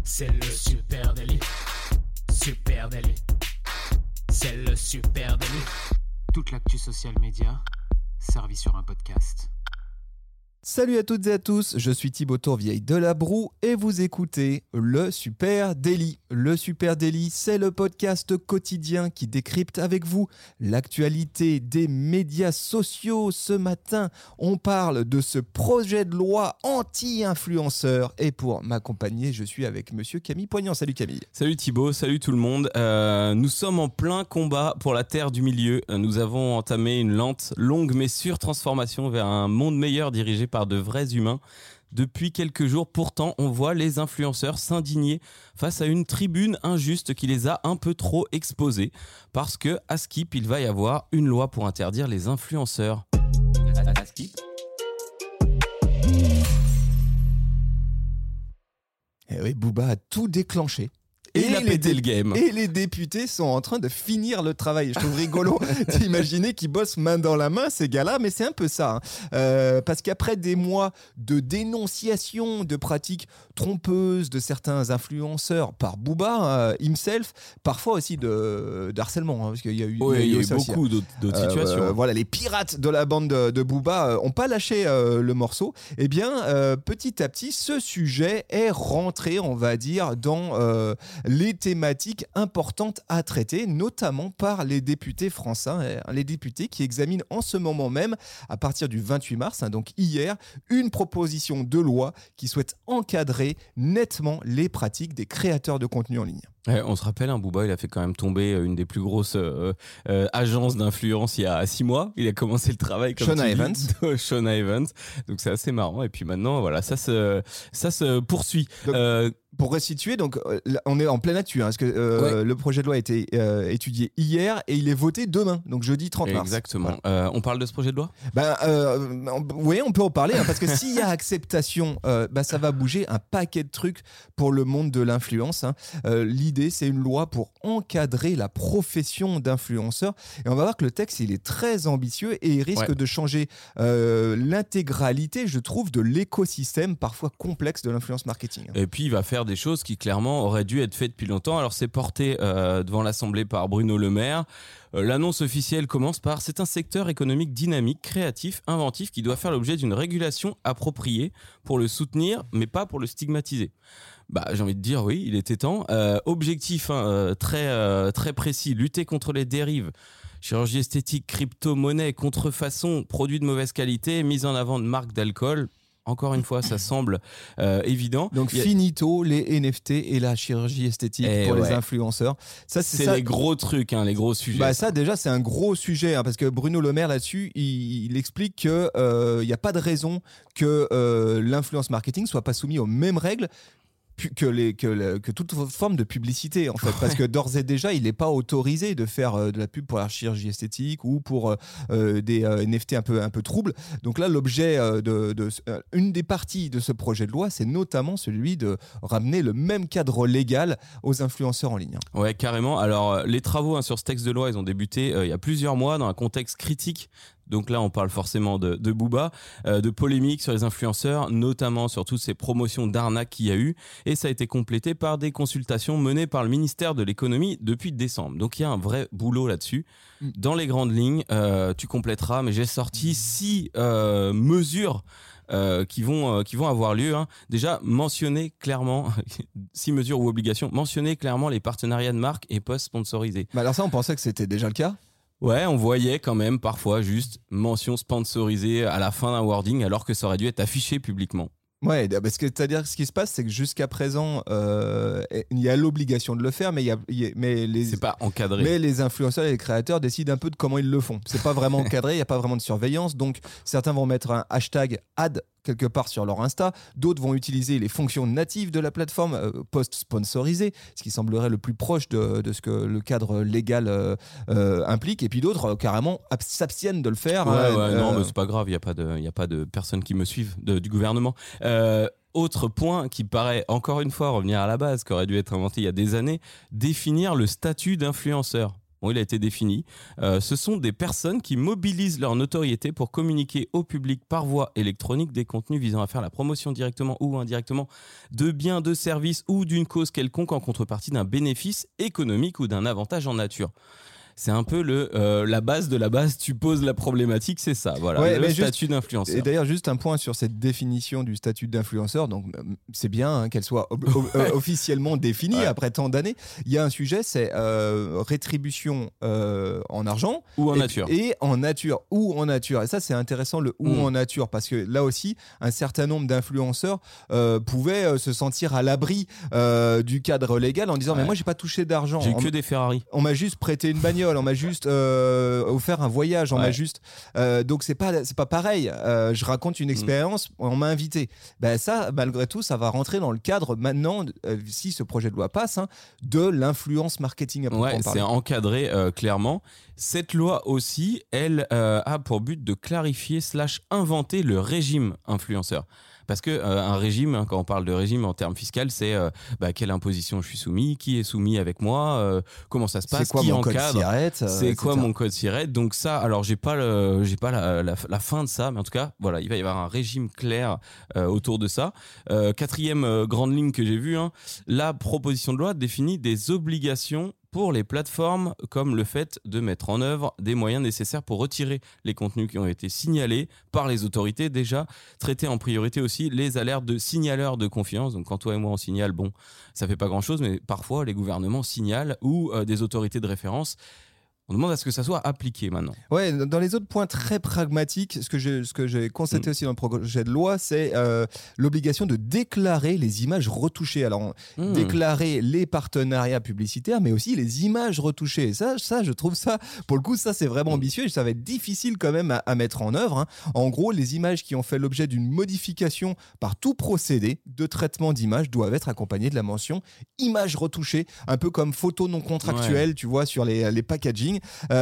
C'est le super délit. Super délit. C'est le super délit. Toute l'actu social média servie sur un podcast. Salut à toutes et à tous, je suis Thibaut Tourvieille de La Broue et vous écoutez le Super Daily. Le Super Daily, c'est le podcast quotidien qui décrypte avec vous l'actualité des médias sociaux. Ce matin, on parle de ce projet de loi anti-influenceurs et pour m'accompagner, je suis avec monsieur Camille Poignant. Salut Camille. Salut Thibaut, salut tout le monde. Nous sommes en plein combat pour la terre du milieu. Nous avons entamé une lente, longue mais sûre transformation vers un monde meilleur dirigé par de vrais humains. Depuis quelques jours, pourtant, on voit les influenceurs s'indigner face à une tribune injuste qui les a un peu trop exposés. Parce que, à Skip, il va y avoir une loi pour interdire les influenceurs. À Skip ? Eh oui, Booba a tout déclenché. Et il a pété le game. Et les députés sont en train de finir le travail. Je trouve rigolo d'imaginer qu'ils bossent main dans la main, ces gars-là, mais c'est un peu ça. Parce qu'après des mois de dénonciation de pratiques trompeuses de certains influenceurs par Booba himself, parfois aussi de harcèlement, parce qu'il y a eu, il y a eu ça beaucoup aussi, d'autres situations. Voilà, les pirates de la bande de Booba n'ont pas lâché le morceau. Eh bien, petit à petit, ce sujet est rentré, on va dire, dans les thématiques importantes à traiter, notamment par les députés français, les députés qui examinent en ce moment même, à partir du 28 mars, donc hier, une proposition de loi qui souhaite encadrer nettement les pratiques des créateurs de contenu en ligne. Ouais, on se rappelle, Booba, il a fait quand même tomber une des plus grosses agences d'influence il y a 6 mois. Il a commencé le travail comme Shona Evans. Shona Evans. Donc c'est assez marrant. Et puis maintenant, voilà, ça se poursuit. Donc, pour resituer, donc on est en pleine actu, parce que le projet de loi a été étudié hier et il est voté demain, donc jeudi 30 mars. Exactement. Voilà. On parle de ce projet de loi ? Oui, on peut en parler, parce que s'il y a acceptation, ça va bouger un paquet de trucs pour le monde de l'influence. L'idée, c'est une loi pour encadrer la profession d'influenceur. Et on va voir que le texte, il est très ambitieux et il risque de changer l'intégralité, je trouve, de l'écosystème parfois complexe de l'influence marketing. Et puis, il va faire des choses qui, clairement, auraient dû être faites depuis longtemps. Alors, c'est porté devant l'Assemblée par Bruno Le Maire. L'annonce officielle commence par « C'est un secteur économique dynamique, créatif, inventif qui doit faire l'objet d'une régulation appropriée pour le soutenir, mais pas pour le stigmatiser. » J'ai envie de dire oui, il était temps. Objectif très précis, lutter contre les dérives, chirurgie esthétique, crypto-monnaie, contrefaçon, produits de mauvaise qualité, mise en avant de marques d'alcool. Encore une fois, ça semble évident. Donc finito les NFT et la chirurgie esthétique pour les influenceurs. Ça, c'est les gros trucs, les gros sujets. Ça déjà, c'est un gros sujet, parce que Bruno Le Maire là-dessus, il explique que il n'y a pas de raison que l'influence marketing soit pas soumis aux mêmes règles que toute forme de publicité, en fait, parce que d'ores et déjà il n'est pas autorisé de faire de la pub pour la chirurgie esthétique ou pour des NFT un peu troubles. Donc là, l'objet une des parties de ce projet de loi, c'est notamment celui de ramener le même cadre légal aux influenceurs en ligne. Ouais, carrément. Alors les travaux sur ce texte de loi, ils ont débuté il y a plusieurs mois dans un contexte critique. Donc là, on parle forcément de Booba, de polémiques sur les influenceurs, notamment sur toutes ces promotions d'arnaques qu'il y a eu. Et ça a été complété par des consultations menées par le ministère de l'économie depuis décembre. Donc il y a un vrai boulot là-dessus. Dans les grandes lignes, tu compléteras, mais j'ai sorti 6 mesures qui vont avoir lieu. Déjà, mentionner clairement 6 mesures ou obligations, mentionner clairement les partenariats de marques et posts sponsorisés. Alors ça, on pensait que c'était déjà le cas. Ouais, on voyait quand même parfois juste mention sponsorisée à la fin d'un wording alors que ça aurait dû être affiché publiquement. Ouais, parce que c'est-à-dire ce qui se passe, c'est que jusqu'à présent, il y a l'obligation de le faire, mais c'est pas encadré. Mais les influenceurs et les créateurs décident un peu de comment ils le font. C'est pas vraiment encadré, il n'y a pas vraiment de surveillance. Donc certains vont mettre un hashtag ad quelque part sur leur Insta, d'autres vont utiliser les fonctions natives de la plateforme post sponsorisé, ce qui semblerait le plus proche de ce que le cadre légal implique, et puis d'autres carrément s'abstiennent de le faire. Non, mais c'est pas grave, il y a pas de personnes qui me suivent du gouvernement. Autre point qui paraît encore une fois revenir à la base, qui aurait dû être inventé il y a des années, définir le statut d'influenceur. Bon, il a été défini. Ce sont des personnes qui mobilisent leur notoriété pour communiquer au public par voie électronique des contenus visant à faire la promotion directement ou indirectement de biens, de services ou d'une cause quelconque en contrepartie d'un bénéfice économique ou d'un avantage en nature. C'est un peu la base de la base. Tu poses la problématique, c'est ça. Voilà, Ouais, le mais statut d'influenceur. Et d'ailleurs, juste un point sur cette définition du statut d'influenceur. Donc, c'est bien hein, qu'elle soit officiellement définie après tant d'années. Il y a un sujet, c'est rétribution en argent Ou en nature. Et en nature. Ou en nature. Et ça, c'est intéressant, le ou en nature. Parce que là aussi, un certain nombre d'influenceurs pouvaient se sentir à l'abri du cadre légal en disant mais moi, j'ai pas touché d'argent. J'ai eu que des Ferrari. On m'a juste prêté une bagnole. On m'a juste offert un voyage, on m'a juste donc c'est pas pareil. Je raconte une expérience, on m'a invité. Ben ça, malgré tout, ça va rentrer dans le cadre maintenant, si ce projet de loi passe, hein, de l'influence marketing. Ouais, c'est encadré clairement. Cette loi aussi, elle a pour but de clarifier / inventer le régime influenceur. Parce que un régime, hein, quand on parle de régime en termes fiscaux, c'est quelle imposition je suis soumis, qui est soumis avec moi, comment ça se passe, quoi qui mon encadre, code SIRET, c'est etc. quoi mon code SIRET. Donc ça, alors j'ai pas la fin de ça, mais en tout cas, voilà, il va y avoir un régime clair autour de ça. Quatrième grande ligne que j'ai vue, hein, la proposition de loi définit des obligations pour les plateformes, comme le fait de mettre en œuvre des moyens nécessaires pour retirer les contenus qui ont été signalés par les autorités déjà, traiter en priorité aussi les alertes de signaleurs de confiance. Donc quand toi et moi on signale, bon, ça fait pas grand-chose, mais parfois les gouvernements signalent ou des autorités de référence. On demande à ce que ça soit appliqué maintenant. Ouais, dans les autres points très pragmatiques, ce que j'ai constaté aussi dans le projet de loi, c'est l'obligation de déclarer les images retouchées. Alors, déclarer les partenariats publicitaires, mais aussi les images retouchées. Et ça, je trouve ça, pour le coup, ça c'est vraiment ambitieux et ça va être difficile quand même à mettre en œuvre. Hein. En gros, les images qui ont fait l'objet d'une modification par tout procédé de traitement d'image doivent être accompagnées de la mention images retouchées, un peu comme photo non contractuelle, tu vois, sur les packaging.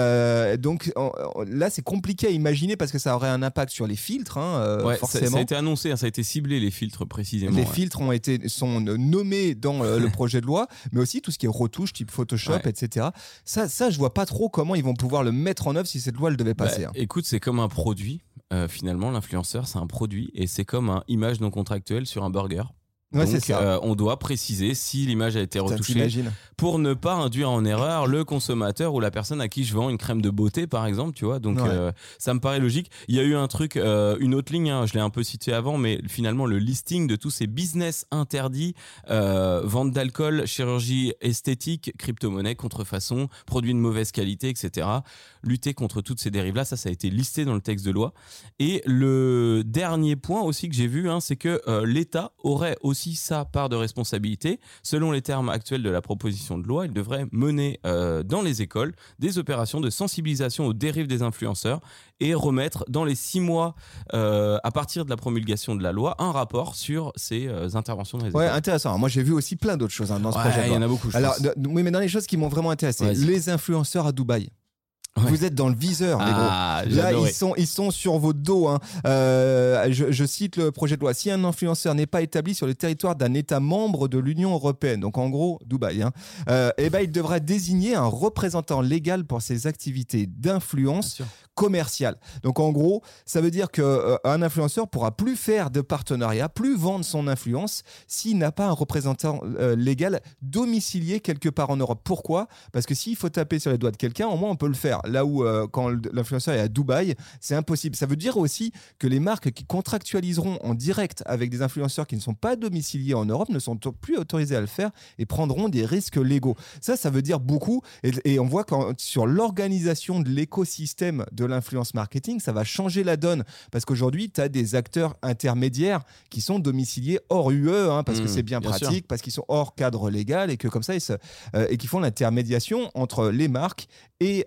Donc là c'est compliqué à imaginer parce que ça aurait un impact sur les filtres forcément. Ça a été annoncé, hein, ça a été ciblé les filtres précisément. Les filtres sont nommés dans le projet de loi, mais aussi tout ce qui est retouche type Photoshop, etc. Ça je vois pas trop comment ils vont pouvoir le mettre en œuvre si cette loi elle devait passer. Écoute, c'est comme un produit. Finalement, l'influenceur c'est un produit et c'est comme une image non contractuelle sur un burger. Ouais, donc, c'est ça. On doit préciser si l'image a été retouchée pour ne pas induire en erreur le consommateur ou la personne à qui je vends une crème de beauté, par exemple, tu vois. Donc, ça me paraît logique. Il y a eu un truc, une autre ligne, hein, je l'ai un peu cité avant, mais finalement, le listing de tous ces business interdits, vente d'alcool, chirurgie esthétique, crypto-monnaie, contrefaçon, produits de mauvaise qualité, etc. Lutter contre toutes ces dérives-là, ça a été listé dans le texte de loi. Et le dernier point aussi que j'ai vu, hein, c'est que l'État aurait aussi sa part de responsabilité. Selon les termes actuels de la proposition de loi, il devrait mener dans les écoles des opérations de sensibilisation aux dérives des influenceurs et remettre dans les 6 mois à partir de la promulgation de la loi un rapport sur ces interventions dans les écoles. Ouais, intéressant. Alors, moi j'ai vu aussi plein d'autres choses dans ce projet de loi. Il y en a beaucoup. Alors, oui, mais dans les choses qui m'ont vraiment intéressé, les influenceurs à Dubaï. Ouais. Vous êtes dans le viseur, les gros. Là, ils sont sur votre dos. Hein. Je cite le projet de loi. Si un influenceur n'est pas établi sur le territoire d'un État membre de l'Union européenne, donc en gros Dubaï, hein, il devra désigner un représentant légal pour ses activités d'influence commerciale. Donc en gros, ça veut dire qu'un influenceur pourra plus faire de partenariat, plus vendre son influence s'il n'a pas un représentant légal domicilié quelque part en Europe. Pourquoi ? Parce que s'il faut taper sur les doigts de quelqu'un, au moins on peut le faire. Là où quand l'influenceur est à Dubaï, c'est impossible. Ça veut dire aussi que les marques qui contractualiseront en direct avec des influenceurs qui ne sont pas domiciliés en Europe ne sont plus autorisées à le faire et prendront des risques légaux. Ça veut dire beaucoup. Et on voit sur l'organisation de l'écosystème de l'influence marketing, ça va changer la donne. Parce qu'aujourd'hui, tu as des acteurs intermédiaires qui sont domiciliés hors UE, hein, parce que c'est bien pratique, sûr. Parce qu'ils sont hors cadre légal et que comme ça, et qui font l'intermédiation entre les marques et les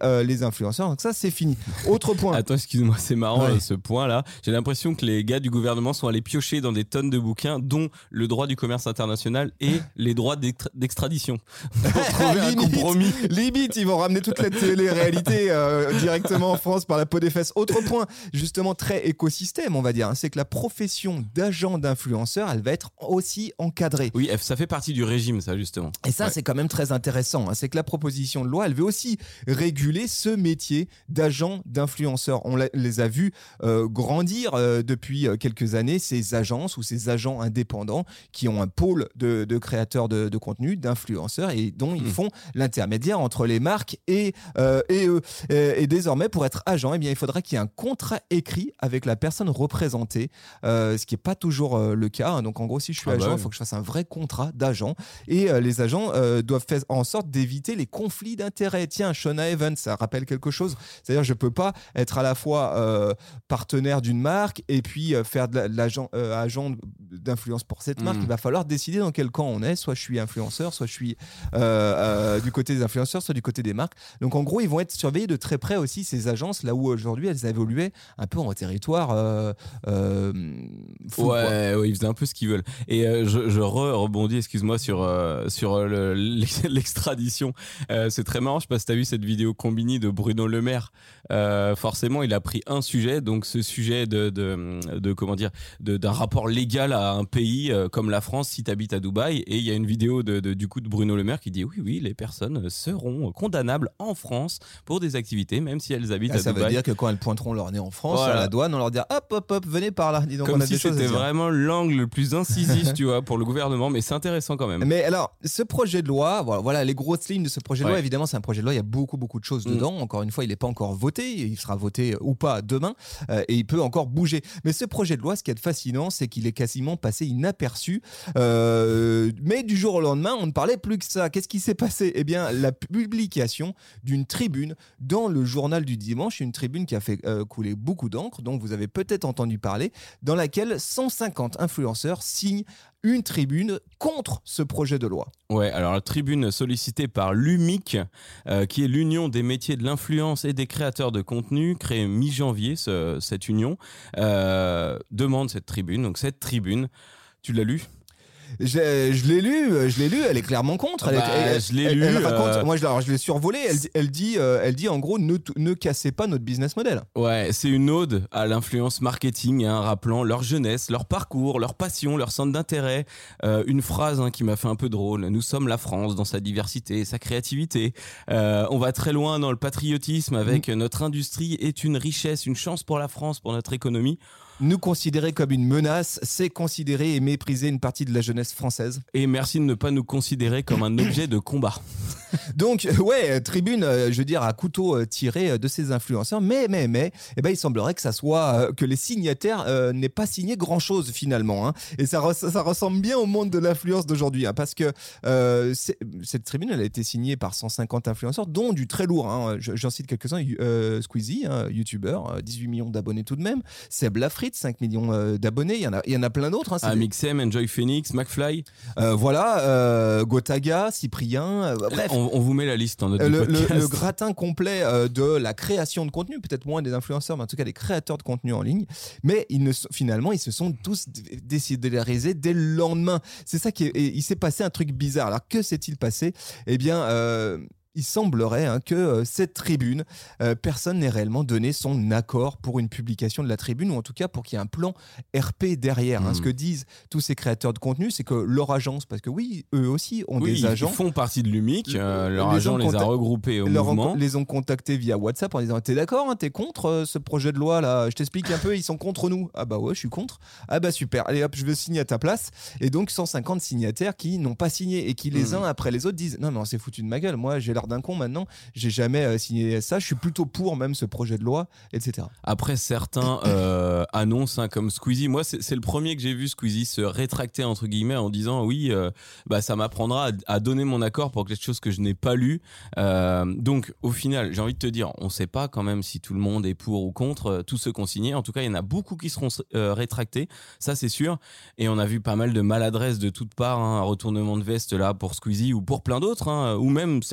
influenceurs. Donc ça, c'est fini. Autre point. Attends, excuse-moi, c'est marrant Ouais. ce point-là. J'ai l'impression que les gars du gouvernement sont allés piocher dans des tonnes de bouquins, dont le droit du commerce international et les droits d'extradition. Pour trouver un Limite. compromis. Limite, ils vont ramener toute la télé-réalité directement en France par la peau des fesses. Autre point, justement très écosystème, on va dire, hein, c'est que la profession d'agent d'influenceur, elle va être aussi encadrée. Oui, ça fait partie du régime, ça, justement. Et ça, Ouais. c'est quand même très intéressant. Hein. C'est que la proposition de loi, elle veut aussi réguler ce métier d'agent d'influenceur. On les a vus grandir depuis quelques années, ces agences ou ces agents indépendants qui ont un pôle de créateurs de contenu, d'influenceurs, et dont ils font l'intermédiaire entre les marques et eux. Et désormais, pour être agent, eh bien, il faudra qu'il y ait un contrat écrit avec la personne représentée, ce qui n'est pas toujours le cas. Hein. Donc, en gros, si je suis agent, il faut que je fasse un vrai contrat d'agent. Et les agents doivent faire en sorte d'éviter les conflits d'intérêts. Tiens, Shona Evans, ça rappelle quelque chose. C'est-à-dire, je ne peux pas être à la fois partenaire d'une marque et puis faire de l'agent agent d'influence pour cette marque. Il va falloir décider dans quel camp on est. Soit je suis influenceur, soit je suis du côté des influenceurs, soit du côté des marques. Donc, en gros, ils vont être surveillés de très près aussi, ces agences, là où aujourd'hui, elles évoluaient un peu en territoire fou, quoi. Ouais, ils faisaient un peu ce qu'ils veulent. Et je rebondis, excuse-moi, sur l'extradition. C'est très marrant, je sais pas si t'as vu cette vidéo Combini de Bruno Le Maire. Forcément, il a pris un sujet, donc ce sujet d'un rapport légal à un pays comme la France si t'habites à Dubaï. Et il y a une vidéo du coup de Bruno Le Maire qui dit oui, les personnes seront condamnables en France pour des activités, même si elles habitent à Ça Dubaï. veut dire que quand elles pointeront leur nez en France, Voilà. à la douane, on leur dira hop, venez par là. Dis donc, Comme on a si des choses à c'était dire. vraiment l'angle le plus incisif, tu vois, pour le gouvernement, mais c'est intéressant quand même. Mais alors, ce projet de loi, voilà les grosses lignes de ce projet de loi. Ouais. Évidemment, c'est un projet de loi, il y a beaucoup de choses dedans. Encore une fois, il n'est pas encore voté. Il sera voté ou pas demain. Et il peut encore bouger. Mais ce projet de loi, ce qui est fascinant, c'est qu'il est quasiment passé inaperçu. Mais du jour au lendemain, on ne parlait plus que ça. Qu'est-ce qui s'est passé ? Eh bien, la publication d'une tribune dans le journal du dimanche, une tribune qui a fait couler beaucoup d'encre, dont vous avez peut-être entendu parler, dans laquelle 150 influenceurs signent une tribune contre ce projet de loi. Ouais, alors la tribune sollicitée par l'UMIC, qui est l'Union des métiers de l'influence et des créateurs de contenu, créée mi-janvier, cette union, demande cette tribune. Donc cette tribune, tu l'as lu ? Je l'ai lu, elle est clairement contre. Je l'ai lu. Elle raconte, moi, je l'ai survolé. Elle dit en gros, ne cassez pas notre business model. Ouais, c'est une ode à l'influence marketing, hein, rappelant leur jeunesse, leur parcours, leur passion, leur centre d'intérêt. Une phrase qui m'a fait un peu drôle. Nous sommes la France dans sa diversité et sa créativité. On va très loin dans le patriotisme avec notre industrie est une richesse, une chance pour la France, pour notre économie. Nous considérer comme une menace, c'est considérer et mépriser une partie de la jeunesse française. Et merci de ne pas nous considérer comme un objet de combat. Donc, ouais, tribune, je veux dire, à couteau tiré de ces influenceurs. Mais, eh ben, il semblerait que ça soit que les signataires n'aient pas signé grand-chose finalement. Hein. Et ça ressemble bien au monde de l'influence d'aujourd'hui. Hein, parce que cette tribune, elle a été signée par 150 influenceurs, dont du très lourd. Hein. J'en cite quelques-uns. Squeezie, youtubeur, 18 millions d'abonnés tout de même. Seb Lafrite, 5 millions d'abonnés. Il y en a plein d'autres. Hein. Amixem, Enjoy Phoenix, McFly. Gotaga, Cyprien. Bref. On vous met la liste en note du podcast. Le gratin complet de la création de contenu, peut-être moins des influenceurs, mais en tout cas des créateurs de contenu en ligne. Mais finalement, ils se sont tous décidérisés dès le lendemain. C'est ça il s'est passé un truc bizarre. Alors, que s'est-il passé ? Eh bien, il semblerait que cette tribune, personne n'ait réellement donné son accord pour une publication de la tribune, ou en tout cas pour qu'il y ait un plan RP derrière. Hein. Ce que disent tous ces créateurs de contenu, c'est que leur agence, parce que oui, eux aussi ont des agents. Ils font partie de l'UMIC, leur agent les a regroupés au mouvement. Les ont contactés via WhatsApp en disant « T'es d'accord, hein, t'es contre ce projet de loi là ? Je t'explique un peu, ils sont contre nous. » Ah bah ouais, je suis contre. Ah bah super, allez hop, je veux signer à ta place. Et donc 150 signataires qui n'ont pas signé et qui les uns après les autres disent « Non mais on s'est foutu de ma gueule, moi j'ai l'air d'un con maintenant, j'ai jamais signé ça, je suis plutôt pour même ce projet de loi, etc. » Après certains annoncent comme Squeezie, moi c'est le premier que j'ai vu Squeezie se rétracter entre guillemets en disant oui ça m'apprendra à donner mon accord pour quelque chose que je n'ai pas lu. Donc au final j'ai envie de te dire, on sait pas quand même si tout le monde est pour ou contre tous ceux qui ont signé. En tout cas il y en a beaucoup qui seront rétractés, ça c'est sûr, et on a vu pas mal de maladresses de toutes parts, un retournement de veste là pour Squeezie ou pour plein d'autres, ou même certains qui n'avaient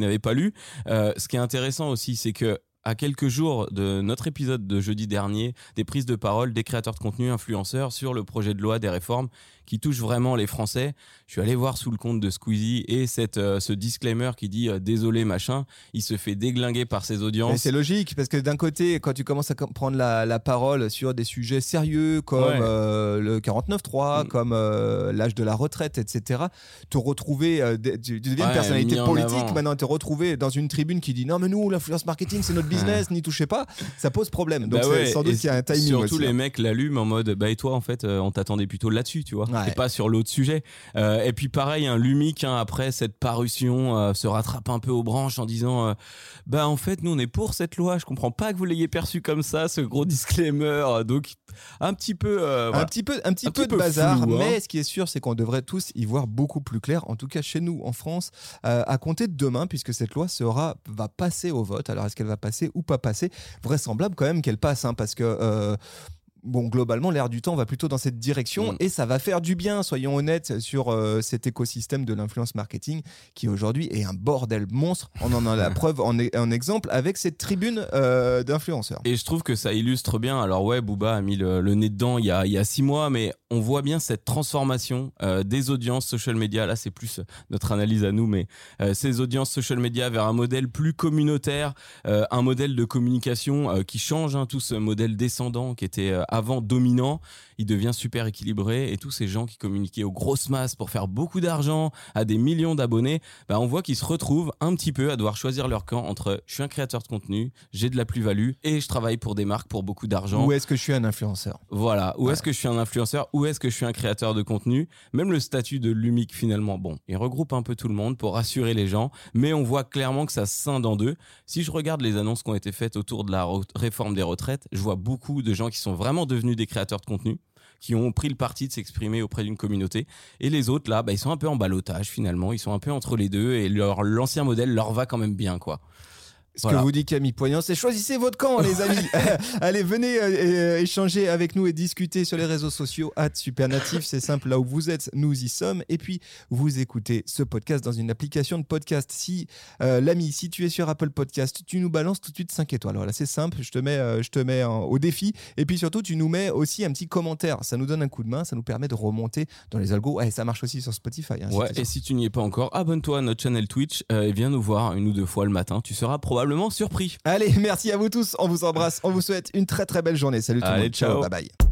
n'avez pas lu. Ce qui est intéressant aussi, c'est que à quelques jours de notre épisode de jeudi dernier, des prises de parole des créateurs de contenu influenceurs sur le projet de loi des réformes qui touchent vraiment les Français. Je suis allé voir sous le compte de Squeezie et ce disclaimer qui dit désolé machin, il se fait déglinguer par ses audiences. Mais c'est logique parce que d'un côté, quand tu commences à prendre la parole sur des sujets sérieux comme le 49.3, comme l'âge de la retraite, etc., te retrouver, tu deviens une personnalité politique, maintenant te retrouver dans une tribune qui dit non mais nous l'influence marketing c'est notre business, n'y touchez pas, ça pose problème. Donc sans doute qu'il y a un timing surtout aussi, les mecs l'allument en mode bah et toi en fait on t'attendait plutôt là-dessus, tu vois. Et pas sur l'autre sujet. Et puis pareil, Lumic, après cette parution, se rattrape un peu aux branches en disant bah en fait nous on est pour cette loi, je comprends pas que vous l'ayez perçu comme ça, ce gros disclaimer. Donc un petit peu un petit peu de bazar, flou, mais ce qui est sûr c'est qu'on devrait tous y voir beaucoup plus clair, en tout cas chez nous en France, à compter de demain, puisque cette loi va passer au vote. Alors est-ce qu'elle va passer ou pas passer? Vraisemblable quand même qu'elle passe, parce que bon, globalement, l'air du temps va plutôt dans cette direction et ça va faire du bien, soyons honnêtes, sur cet écosystème de l'influence marketing qui aujourd'hui est un bordel monstre. On en a la preuve en exemple avec cette tribune d'influenceurs. Et je trouve que ça illustre bien. Alors ouais, Booba a mis le nez dedans il y a 6 mois, mais on voit bien cette transformation des audiences social media. Là, c'est plus notre analyse à nous, mais ces audiences social media vers un modèle plus communautaire, un modèle de communication qui change, tout ce modèle descendant qui était avant dominant, il devient super équilibré, et tous ces gens qui communiquaient aux grosses masses pour faire beaucoup d'argent, à des millions d'abonnés, on voit qu'ils se retrouvent un petit peu à devoir choisir leur camp entre je suis un créateur de contenu, j'ai de la plus-value et je travaille pour des marques pour beaucoup d'argent. Ou est-ce que je suis un influenceur ? Voilà, ou est-ce que je suis un influenceur, ou est-ce que je suis un créateur de contenu ? Même le statut de Lumic finalement, il regroupe un peu tout le monde pour rassurer les gens, mais on voit clairement que ça scinde en deux. Si je regarde les annonces qui ont été faites autour de la réforme des retraites, je vois beaucoup de gens qui sont vraiment devenus des créateurs de contenu, qui ont pris le parti de s'exprimer auprès d'une communauté, et les autres là, ils sont un peu en ballottage finalement, ils sont un peu entre les deux, et l'ancien modèle leur va quand même bien, quoi. Ce que vous dit Camille Poignant, c'est choisissez votre camp, les amis. Allez, venez échanger avec nous et discuter sur les réseaux sociaux @supernatif. C'est simple, là où vous êtes, nous y sommes. Et puis, vous écoutez ce podcast dans une application de podcast. Si tu es sur Apple Podcast, tu nous balances tout de suite 5 étoiles. Voilà, c'est simple, je te mets au défi. Et puis surtout, tu nous mets aussi un petit commentaire. Ça nous donne un coup de main, ça nous permet de remonter dans les algos. Ouais, ça marche aussi sur Spotify. Et si tu n'y es pas encore, abonne-toi à notre channel Twitch et viens nous voir 1 ou 2 fois le matin. Tu seras probablement surpris. Allez, merci à vous tous, on vous embrasse, on vous souhaite une très très belle journée. Salut tout le monde, ciao. Bye bye.